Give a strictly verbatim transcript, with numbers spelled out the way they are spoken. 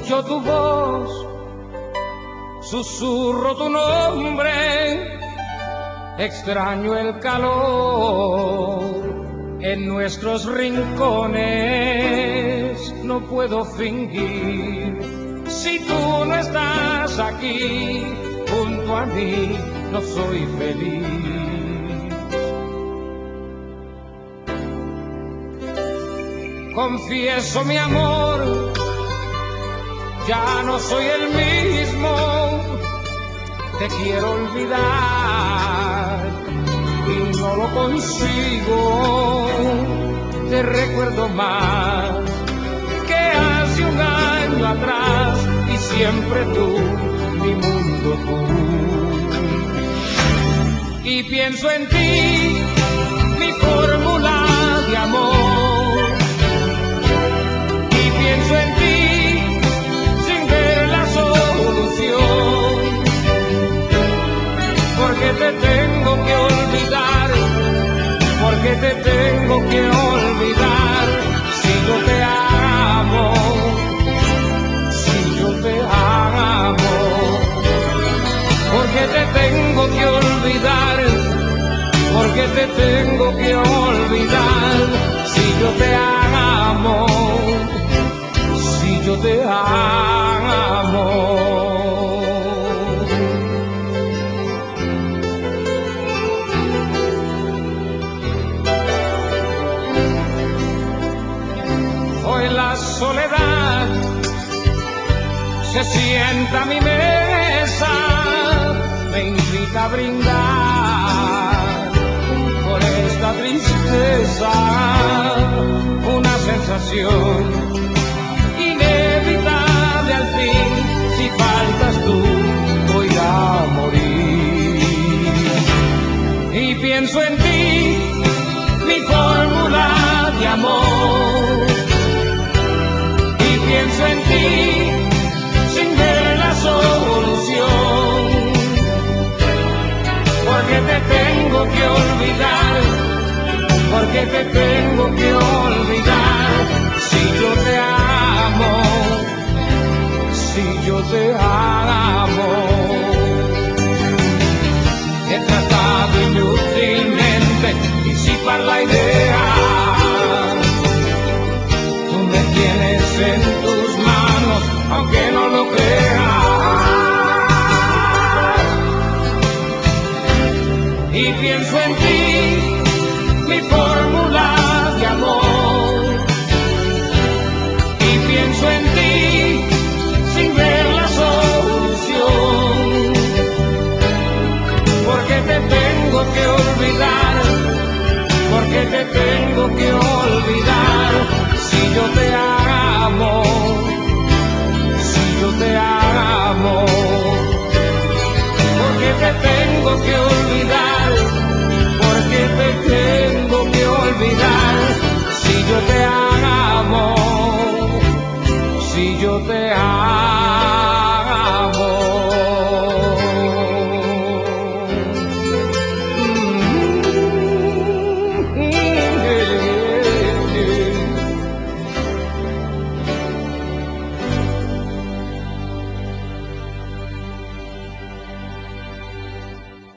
escucho tu voz, susurro tu nombre, extraño el calor en nuestros rincones, no puedo fingir. Si tú no estás aquí junto a mí, no soy feliz. Confieso mi amor, ya no soy el mismo, te quiero olvidar y no lo consigo. Te recuerdo más que hace un año atrás y siempre tú, mi mundo tú. Y pienso en ti, mi fórmula de amor, y pienso en ti sin ver la solución, porque te tengo que olvidar, porque te tengo que olvidar, si yo te amo, si yo te amo, porque te tengo que olvidar, porque te tengo que olvidar, si yo te amo, si yo te amo. Hoy la soledad se sienta a mi mesa, me invita a brindar por esta tristeza, una sensación inevitable al fin. Si faltas tú, voy a morir. Y pienso en ti, mi fórmula de amor, y pienso en ti sin ver la solución, porque te tengo que olvidar, porque te tengo que olvidar, si yo te amo, si yo te amo. He tratado inútilmente disipar la idea, tú me tienes en tus manos, aunque no lo creas. Y pienso en ti, mi fórmula de amor, y pienso en ti sin ver la solución, porque te tengo que olvidar, porque te tengo que olvidar, si yo te amo, si yo te amo, porque te tengo que olvidar, porque te tengo que olvidar, si yo te amo, si yo te amo.